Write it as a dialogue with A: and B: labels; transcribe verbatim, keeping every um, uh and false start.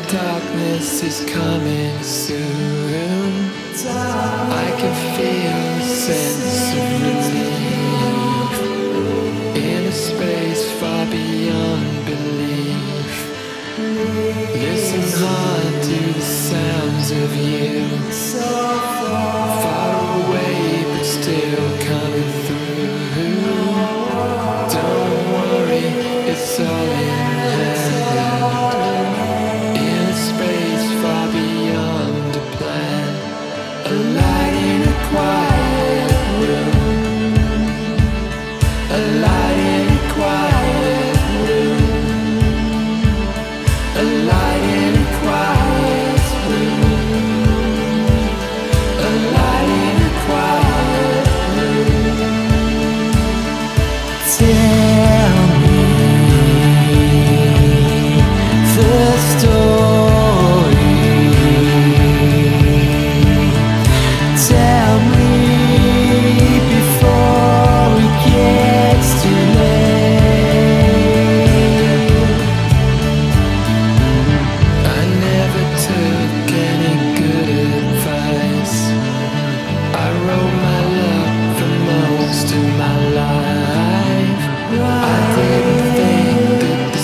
A: Darkness is coming soon. I can feel a sense of relief in a space far beyond belief. Listen hard.